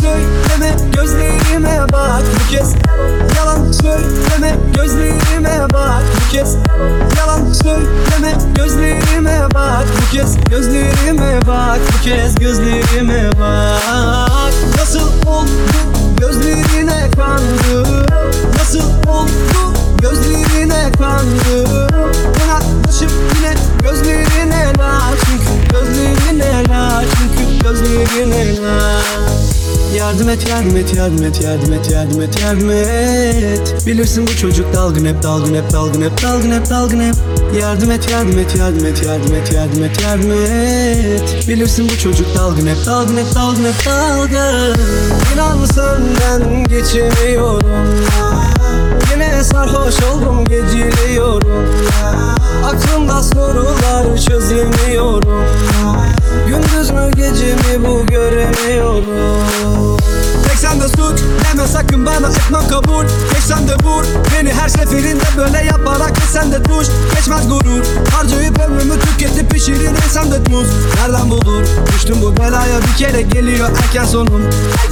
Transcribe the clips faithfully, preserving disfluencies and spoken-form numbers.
söyleme, gözlerime bak bu kez. Yalan söyleme, gözlerime bak bu kez. Yalan söyleme, gözlerime bak bu kez. Gözlerime bak bu kez, gözlerime bak. Nasıl oldu gözlerine kandım? Nasıl oldu gözlerine kandım? Yanaklaşıp yine gözlerine la. Çünkü gözlerine la, çünkü gözlerine la. Yardım et, yardım et, yardım et, yardım et, yardım et, yardım et. Bilirsin bu çocuk dalgın hep, dalgın hep, dalgın hep, dalgın hep, dalgın hep. Yardım et, yardım et, yardım et, yardım et, yardım et, yardım et. Bilirsin bu çocuk dalgın hep, dalgın hep, dalgın hep, dalgın. İnan senden geçemiyorum. Yine sarhoş oldum, geciliyorum. Aklımda sorular çözemiyorum. Gündüz mü gece mi bu göremiyorum. Tek sen de suç deme sakın bana, etmem kabul. Geç sen de vur beni her seferinde böyle yaparak. Geç sen de tuş, geçmez gurur. Harcayıp ömrümü tüketip pişirir insan da muz. Nereden bulur düştüm bu belaya, bir kere geliyor erken sonum.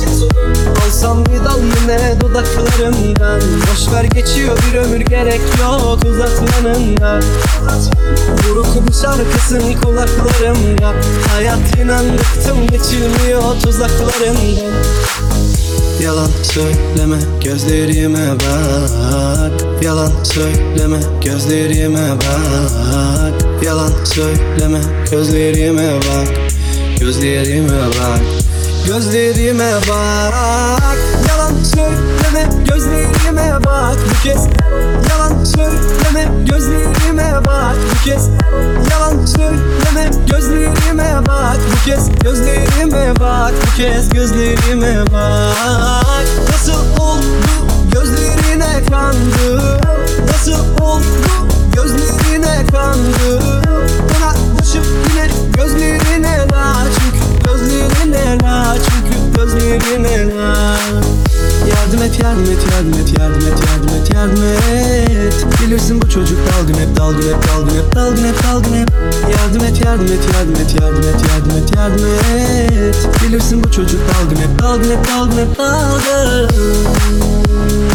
Alsam bir dal yine dudaklarından. Boşver geçiyor bir ömür, gerek yok uzatmanından. Buruk bu şarkısın kulaklarımda. Hayat inan bıktım, geçilmiyor tuzaklarından. Yalan söyleme, gözlerime bak. Yalan söyleme, gözlerime bak. Yalan söyleme, gözlerime bak. Gözlerime bak. Gözlerime bak. Yalan söyleme, gözlerime bak bu kez. Yalan söyleme, gözlerime bak bu kez. Yalan söyleme, gözlerime bak bu kez. Gözlerime bak bu kez, gözlerime bak. Nasıl oldu gözlerine kandım? Nasıl oldu gözlerine kandım? Yanaklaşıp yine gözlerine la. Çünkü gözlerine la, çünkü gözlerine la. Yardım et, yardım et, yardım et, yardım et, yardım et, yardım et. Bilirsin bu çocuk dalgın hep, dalgın hep, dalgın hep, dalgın hep, dalgın hep. Yardım et, yardım et, yardım et, yardım et, yardım et, yardım et. Bilirsin bu çocuk dalgın hep, dalgın hep, dalgın hep, dalgın.